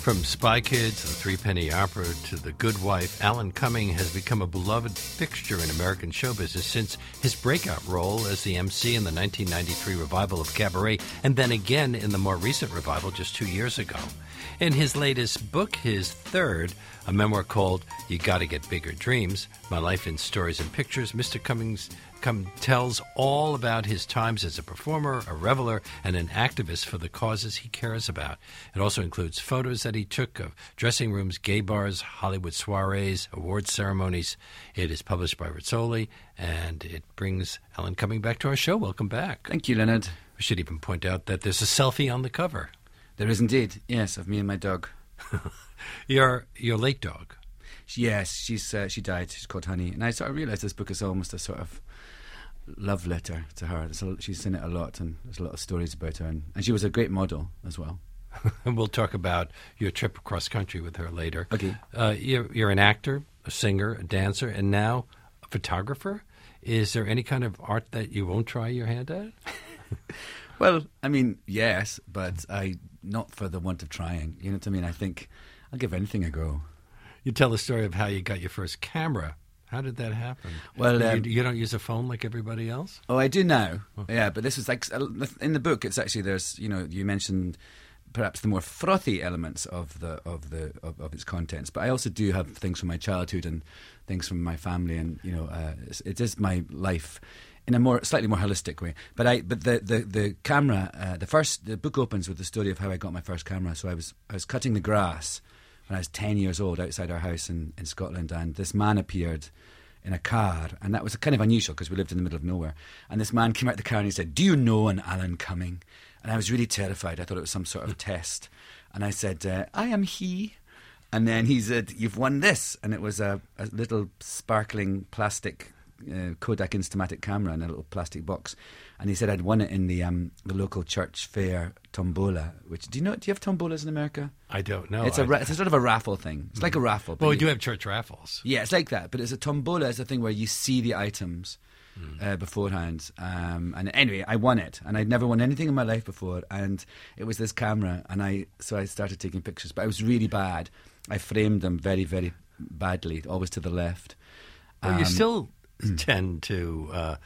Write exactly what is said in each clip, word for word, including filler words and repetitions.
From Spy Kids to the Three Penny Opera to The Good Wife, Alan Cumming has become a beloved fixture in American show business since his breakout role as the M C in the nineteen ninety-three revival of Cabaret, and then again in the more recent revival just two years ago. In his latest book, his third, a memoir called You Gotta Get Bigger Dreams, My Life in Stories and Pictures, Mister Cummings come, tells all about his times as a performer, a reveler, and an activist for the causes he cares about. It also includes photos that he took of dressing rooms, gay bars, Hollywood soirees, award ceremonies. It is published by Rizzoli, and it brings Alan Cumming back to our show. Welcome back. Thank you, Leonard. We should even point out that there's a selfie on the cover. There is indeed, yes, of me and my dog. your your late dog. Yes, she's uh, she died. She's called Honey, and I sort of realised this book is almost a sort of love letter to her. A, she's in it a lot, and there's a lot of stories about her, and, and she was a great model as well. And we'll talk about your trip across country with her later. Okay. Uh, you're, you're an actor, a singer, a dancer, and now a photographer. Is there any kind of art that you won't try your hand at? Well, I mean, yes, but I not for the want of trying. You know what I mean? I think I'll give anything a go. You tell the story of how you got your first camera. How did that happen? Well, um, you, you don't use a phone like everybody else? Oh, I do now. Oh. Yeah, but this was like in the book. It's actually there's you know you mentioned perhaps the more frothy elements of the of the of, of its contents, but I also do have things from my childhood and things from my family, and you know uh, it is my life in a more slightly more holistic way. But I but the the the camera uh, the first the book opens with the story of how I got my first camera. So I was I was cutting the grass when I was ten years old outside our house in, in Scotland, and this man appeared in a car, and that was kind of unusual because we lived in the middle of nowhere. And this man came out the car and he said, "Do you know an Alan Cumming?" And I was really terrified. I thought it was some sort of test. And I said, uh, "I am he." And then he said, "You've won this." And it was a, a little sparkling plastic uh, Kodak Instamatic camera in a little plastic box. And he said I'd won it in the um, the local church fair tombola. Which do you know? Do you have tombolas in America? I don't know. It's a ra- it's a sort of a raffle thing. It's like a raffle. Well, we you, do have church raffles. Yeah, it's like that. But it's a tombola. It's a thing where you see the items mm. uh, beforehand. Um, and anyway, I won it, and I'd never won anything in my life before. And it was this camera, and I so I started taking pictures. But I was really bad. I framed them very, very badly, always to the left. Well, um, you still tend to uh,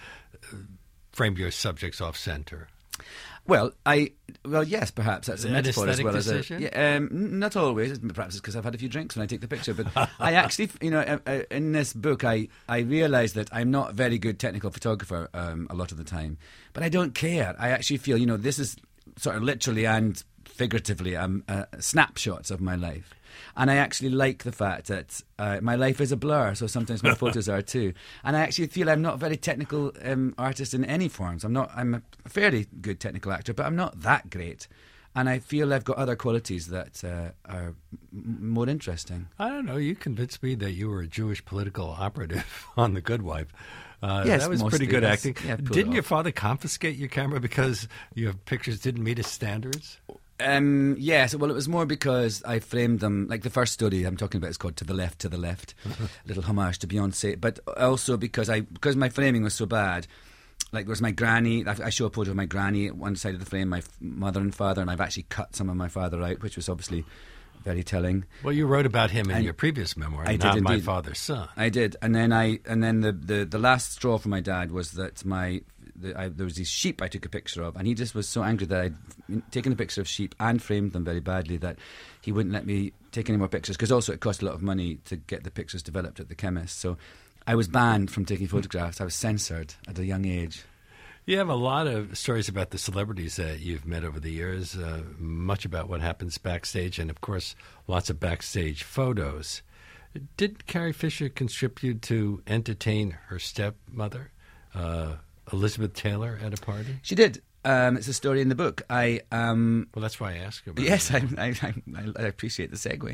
frame your subjects off center. Well, I well yes, perhaps that's a An metaphor as well decision? as a yeah, um, not always. Perhaps it's because I've had a few drinks when I take the picture. But I actually, you know, uh, uh, in this book, I I realised that I'm not a very good technical photographer um, a lot of the time, but I don't care. I actually feel, you know, this is sort of literally and figuratively um, uh, snapshots of my life. And I actually like the fact that uh, my life is a blur, so sometimes my photos are too. And I actually feel I'm not a very technical um, artist in any forms. I'm not. I'm a fairly good technical actor, but I'm not that great. And I feel I've got other qualities that uh, are m- more interesting. I don't know. You convinced me that you were a Jewish political operative on The Good Wife. Uh, yes, that was mostly, pretty good yes. acting. Yeah, didn't your father confiscate your camera because your pictures didn't meet his standards? Um, yes, well, it was more because I framed them, like the first story I'm talking about is called To the Left, To the Left, little homage to Beyonce, but also because I because my framing was so bad. Like there was my granny, I, I show a photo of my granny at one side of the frame, my f- mother and father, and I've actually cut some of my father out, which was obviously very telling. Well, you wrote about him in and your previous memoir, I Not did My indeed. Father's Son. I did, and then I and then the, the, the last straw for my dad was that my the, I, there was these sheep I took a picture of, and he just was so angry that I'd taken a picture of sheep and framed them very badly that he wouldn't let me take any more pictures, because also it cost a lot of money to get the pictures developed at the chemist. So I was banned from taking photographs. I was censored at a young age. You have a lot of stories about the celebrities that you've met over the years, uh, much about what happens backstage, and, of course, lots of backstage photos. Did Carrie Fisher contribute to entertain her stepmother, uh, Elizabeth Taylor, at a party? She did. Um, it's a story in the book. I um, Well, that's why I asked about Yes, it. I, I, I, I appreciate the segue.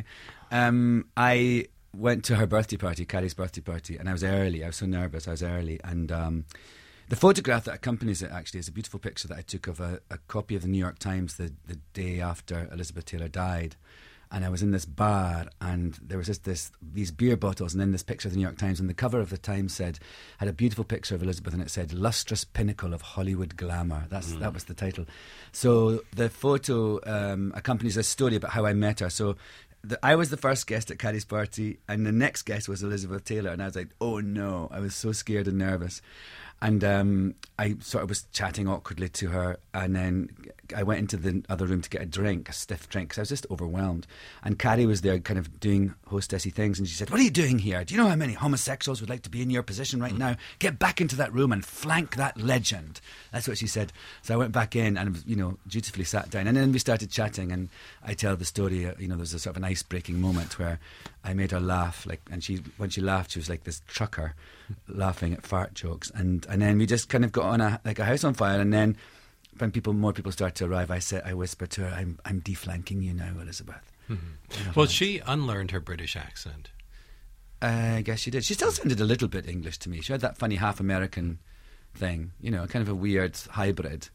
Um, I went to her birthday party, Carrie's birthday party, and I was early. I was so nervous. I was early, and um, the photograph that accompanies it actually is a beautiful picture that I took of a, a copy of the New York Times the, the day after Elizabeth Taylor died. and I was in this bar, and there was just this these beer bottles, and then this picture of the New York Times, and the cover of the Times said had a beautiful picture of Elizabeth, and it said "Lustrous Pinnacle of Hollywood Glamour." That's mm. that was the title. So the photo um, accompanies a story about how I met her. So the, I was the first guest at Carrie's party, and the next guest was Elizabeth Taylor, and I was like, "Oh no!" I was so scared and nervous. And um, I sort of was chatting awkwardly to her, and then I went into the other room to get a drink, a stiff drink, because I was just overwhelmed. And Carrie was there kind of doing hostessy things, and she said, "What are you doing here? Do you know how many homosexuals would like to be in your position right now? Get back into that room and flank that legend." That's what she said. So I went back in and, you know, dutifully sat down. And then we started chatting, and I tell the story, uh, you know, there was a sort of an ice-breaking moment where I made her laugh, like, and she, when she laughed, she was like this trucker laughing at fart jokes, and and then we just kind of got on a like a house on fire. And then when people more people started to arrive, I said, I whispered to her, "I'm I'm deflanking you now, Elizabeth." Mm-hmm. Well, she unlearned her British accent. Uh, I guess she did. She still sounded a little bit English to me. She had that funny half American thing, you know, kind of a weird hybrid.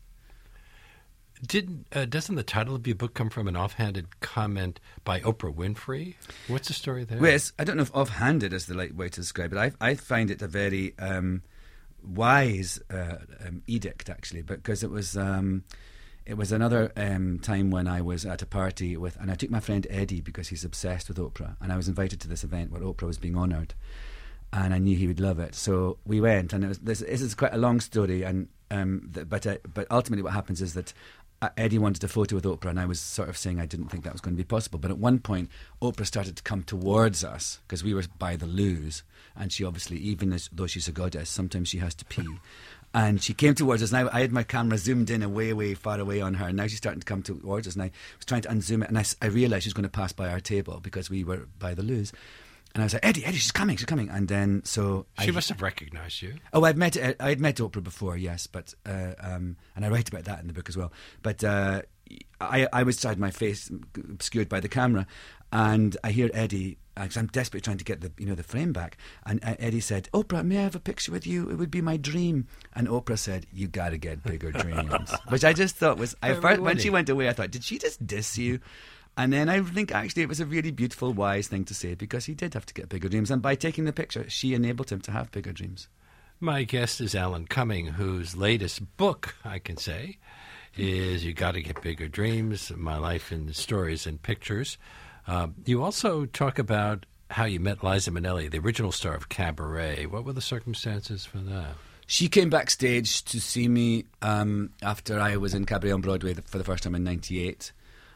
Did uh, doesn't the title of your book come from an offhanded comment by Oprah Winfrey? What's the story there? Well, it's, I don't know if offhanded is the right way to describe it. I, I find it a very um, wise uh, um, edict, actually, because it was um, it was another um, time when I was at a party with, and I took my friend Eddie because he's obsessed with Oprah, and I was invited to this event where Oprah was being honoured, and I knew he would love it. So we went, and it was, this, this is quite a long story, and um, the, but uh, but ultimately what happens is that Eddie wanted a photo with Oprah, and I was sort of saying I didn't think that was going to be possible. But at one point, Oprah started to come towards us because we were by the loos, and she obviously, even as, though she's a goddess, sometimes she has to pee. And she came towards us, and I, I had my camera zoomed in away, way far away on her, and now she's starting to come towards us, and I was trying to unzoom it, and I, I realised she was going to pass by our table because we were by the loos. And I was like, Eddie, Eddie, she's coming, she's coming. And then, so... She I, must have recognised you. Oh, I'd met I'd met Oprah before, yes, but... Uh, um, and I write about that in the book as well. But uh, I, I was had my face obscured by the camera, and I hear Eddie, because I'm desperately trying to get the you know the frame back, and uh, Eddie said, "Oprah, may I have a picture with you? It would be my dream." And Oprah said, "You gotta get bigger dreams," which I just thought was... I first, when she went away, I thought, did she just diss you? And then I think actually it was a really beautiful, wise thing to say, because he did have to get bigger dreams. And by taking the picture, she enabled him to have bigger dreams. My guest is Alan Cumming, whose latest book, I can say, is You Gotta Get Bigger Dreams, My Life in Stories and Pictures. Uh, you also talk about how you met Liza Minnelli, the original star of Cabaret. What were the circumstances for that? She came backstage to see me um, after I was in Cabaret on Broadway for the first time in ninety-eight.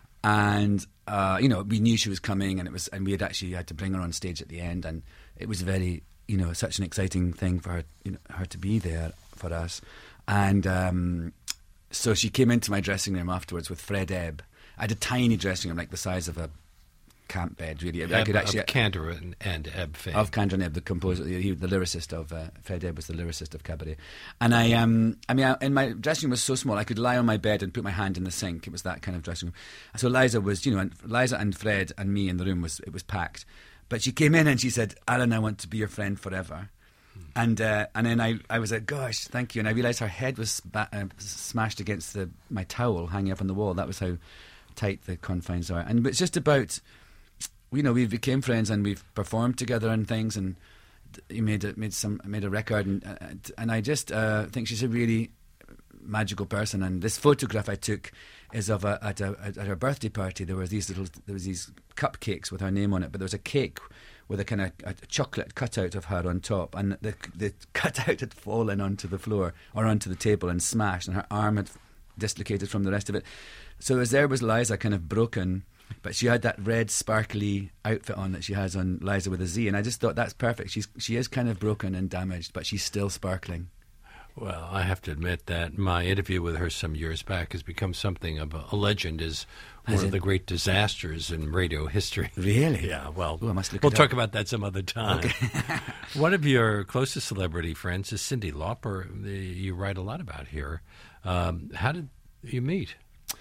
And, uh, you know, we knew she was coming, and it was, and we had actually had to bring her on stage at the end, and it was very, you know, such an exciting thing for her, you know, her to be there for us. And um, so she came into my dressing room afterwards with Fred Ebb. I had a tiny dressing room, like the size of a camp bed, really. Ebb, I could actually of Kander and, and Ebb fame. Of Kander and Ebb, the composer, he, the lyricist of uh, Fred Ebb was the lyricist of Cabaret. And I, um, I mean, I, and my dressing room was so small, I could lie on my bed and put my hand in the sink. It was that kind of dressing room. So Liza was, you know, and Liza and Fred and me in the room was it was packed. But she came in and she said, "Alan, I want to be your friend forever." Hmm. And uh, and then I, I was like, "Gosh, thank you." And I realised her head was spa- uh, smashed against the my towel hanging up on the wall. That was how tight the confines are. And it's just about... You know, we became friends, and we've performed together and things, and he made a, made some made a record, and uh, and I just uh, think she's a really magical person. And this photograph I took is of a at a at her birthday party. There were these little there was these cupcakes with her name on it, but there was a cake with a kind of a chocolate cutout of her on top, and the the cutout had fallen onto the floor or onto the table and smashed, and her arm had dislocated from the rest of it. So as there was Liza, kind of broken. But she had that red sparkly outfit on that she has on Liza with a Z, and I just thought that's perfect. She's she is kind of broken and damaged, but she's still sparkling. Well, I have to admit that my interview with her some years back has become something of a, a legend as one of the great disasters in radio history. Really? Yeah, well, Ooh, I must look we'll it talk up. about that some other time. Okay. One of your closest celebrity friends is Cyndi Lauper. You write a lot about here. Um, how did you meet?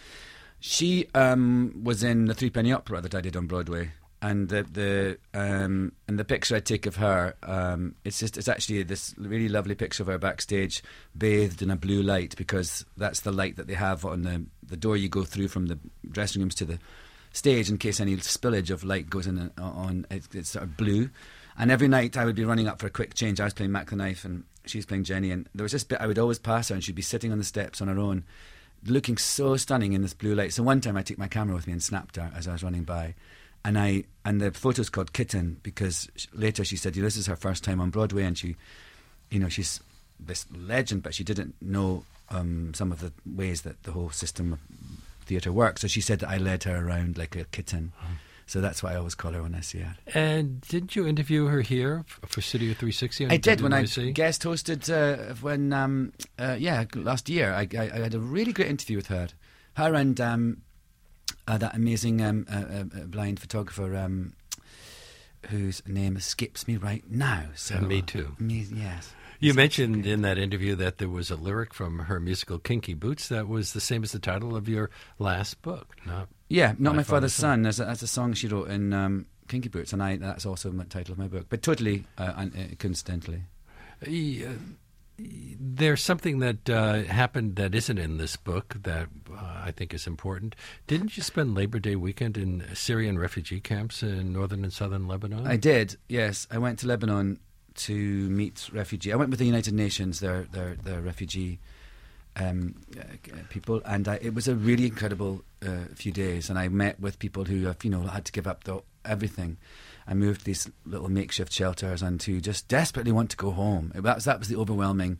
She um, was in the Three Penny Opera that I did on Broadway, and the the um, and the picture I take of her, um, it's just it's actually this really lovely picture of her backstage, bathed in a blue light, because that's the light that they have on the the door you go through from the dressing rooms to the stage in case any spillage of light goes in on. It, it's sort of blue. And every night I would be running up for a quick change. I was playing Mac the Knife and she's playing Jenny. And there was this bit I would always pass her and she'd be sitting on the steps on her own, looking so stunning in this blue light. So one time I took my camera with me and snapped her as I was running by. And I and the photo's called Kitten because later she said, this is her first time on Broadway. And she, you know, she's this legend, but she didn't know um, some of the ways that the whole system of theatre works. So she said that I led her around like a kitten. Mm. So that's why I always call her when I see her. And didn't you interview her here for Studio three sixty? I did when I guest hosted uh, when um, uh, yeah last year. I, I, I had a really great interview with her, her and um, uh, that amazing um, uh, uh, blind photographer um, whose name escapes me right now. So and me too. Me, yes. You mentioned in that interview that there was a lyric from her musical Kinky Boots that was the same as the title of your last book. Not yeah, Not My, my Father's Son. There's a, that's a song she wrote in um, Kinky Boots, and I, that's also the title of my book, but totally uh, un- uh, coincidentally. Uh, there's something that uh, happened that isn't in this book that uh, I think is important. Didn't you spend Labor Day weekend in Syrian refugee camps in northern and southern Lebanon? I did, yes. I went to Lebanon to meet refugee. I went with the United Nations, their their, their refugee um, uh, people, and I, it was a really incredible uh, few days. And I met with people who have, you know, had to give up the, everything. I moved to these little makeshift shelters and who just desperately want to go home. It, that was that was the overwhelming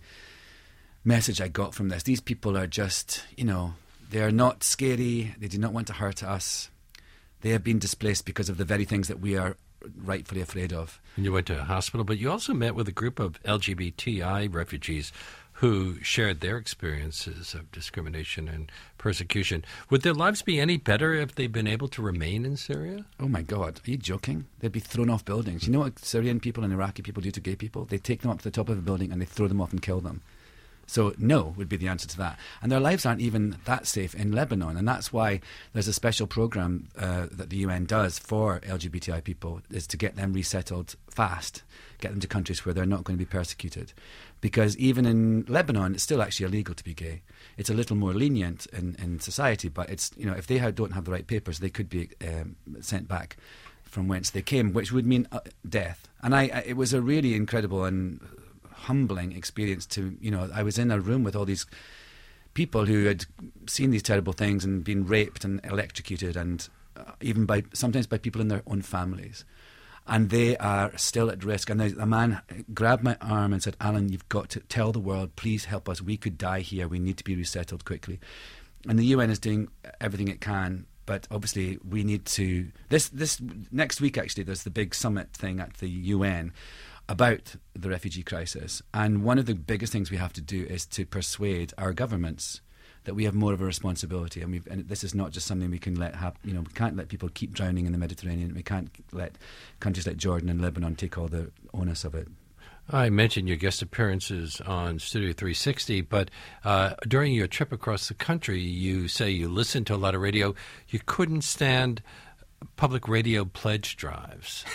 message I got from this. These people are just, you know, they are not scary. They do not want to hurt us. They have been displaced because of the very things that we are rightfully afraid of. And you went to a hospital, but you also met with a group of L G B T I refugees who shared their experiences of discrimination and persecution. Would their lives be any better if they'd been able to remain in Syria? Oh my God, are you joking? They'd be thrown off buildings. You know what Syrian people and Iraqi people do to gay people? They take them up to the top of a building and they throw them off and kill them. So no would be the answer to that. And their lives aren't even that safe in Lebanon. And that's why there's a special program uh, that the U N does for L G B T I people, is to get them resettled fast, get them to countries where they're not going to be persecuted. Because even in Lebanon, it's still actually illegal to be gay. It's a little more lenient in, in society, but it's, you know, if they have, don't have the right papers, they could be um, sent back from whence they came, which would mean uh, death. And I, I, it was a really incredible and humbling experience to, you know, I was in a room with all these people who had seen these terrible things and been raped and electrocuted, and uh, even by sometimes by people in their own families, and they are still at risk. And a man grabbed my arm and said, "Alan, you've got to tell the world, please help us, we could die here, we need to be resettled quickly." And the U N is doing everything it can, but obviously we need to, this this next week actually there's the big summit thing at the U N about the refugee crisis, and one of the biggest things we have to do is to persuade our governments that we have more of a responsibility, and, we've, and this is not just something we can let happen. You know, we can't let people keep drowning in the Mediterranean. We can't let countries like Jordan and Lebanon take all the onus of it. I mentioned your guest appearances on Studio three sixty, but uh, during your trip across the country, you say you listened to a lot of radio. You couldn't stand public radio pledge drives.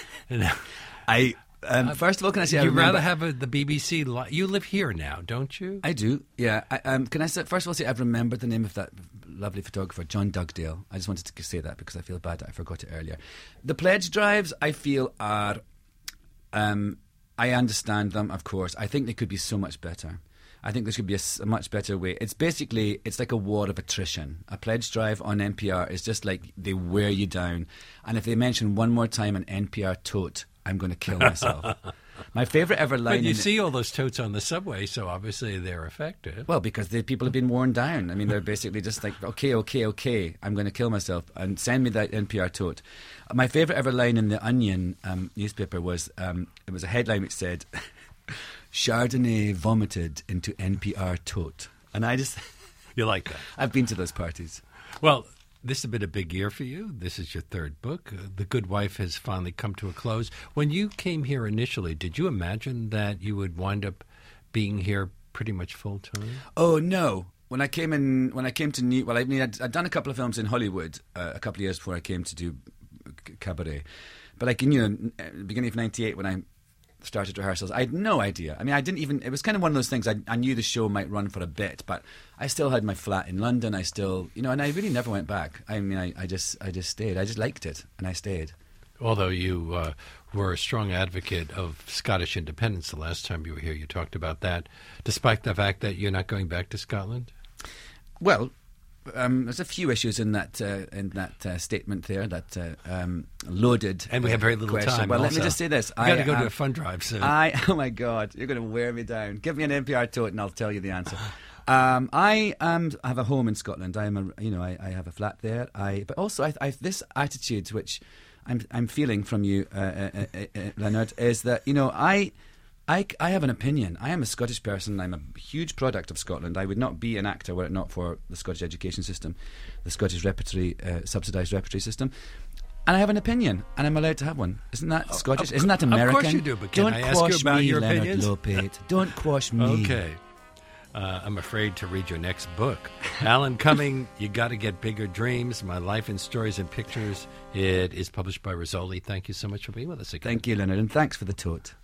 I... Um, first of all, can I say... You'd rather have a, the B B C... Li- you live here now, don't you? I do, yeah. I, um, can I say, first of all say I've remembered the name of that lovely photographer, John Dugdale. I just wanted to say that because I feel bad that I forgot it earlier. The pledge drives, I feel, are... Um, I understand them, of course. I think they could be so much better. I think there should be a, a much better way. It's basically, it's like a war of attrition. A pledge drive on N P R is just like they wear you down. And if they mention one more time an N P R tote, I'm going to kill myself. My favourite ever line... But you in see all those totes on the subway, so obviously they're effective. Well, because the people have been worn down. I mean, they're basically just like, okay, okay, okay, I'm going to kill myself, and send me that N P R tote. My favourite ever line in the Onion um, newspaper was, um, it was a headline which said, Chardonnay vomited into N P R tote. And I just... You like that? I've been to those parties. Well... This has been a big year for you. This is your third book. Uh, The Good Wife has finally come to a close. When you came here initially, did you imagine that you would wind up being here pretty much full time? Oh no! When I came in, when I came to New, well, I mean, I'd, I'd done a couple of films in Hollywood uh, a couple of years before I came to do c- Cabaret. But like, you know, beginning of ninety-eight, when I started rehearsals, I had no idea. I mean, I didn't even, it was kind of one of those things, I, I knew the show might run for a bit, but I still had my flat in London, I still, you know, and I really never went back. I mean, I, I just I just stayed. I just liked it, and I stayed. Although you uh, were a strong advocate of Scottish independence the last time you were here, you talked about that, despite the fact that you're not going back to Scotland? Well, um, there's a few issues in that uh, in that uh, statement there, that uh, um, loaded And we have very little question. time. Well, also. let me just say this. We've got to I, go um, to a fund drive soon. I, oh, my God, you're going to wear me down. Give me an N P R tote and I'll tell you the answer. Um, I um, have a home in Scotland. I am, a, you know, I, I have a flat there. I, but also, I, I, this attitude which I'm, I'm feeling from you, uh, uh, uh, uh, Leonard, is that, you know, I, I, I have an opinion. I am a Scottish person. I'm a huge product of Scotland. I would not be an actor were it not for the Scottish education system, the Scottish repertory, uh, subsidised repertory system. And I have an opinion, and I'm allowed to have one. Isn't that Scottish? Of, Isn't that American? Of course you do, but can Don't I ask you quash about me, your Leonard opinions? Lopate. Don't quash me. Okay. Uh, I'm afraid to read your next book. Alan Cumming, You Gotta Get Bigger Dreams, My Life in Stories and Pictures. It is published by Rizzoli. Thank you so much for being with us again. Thank you, Leonard, and thanks for the tote.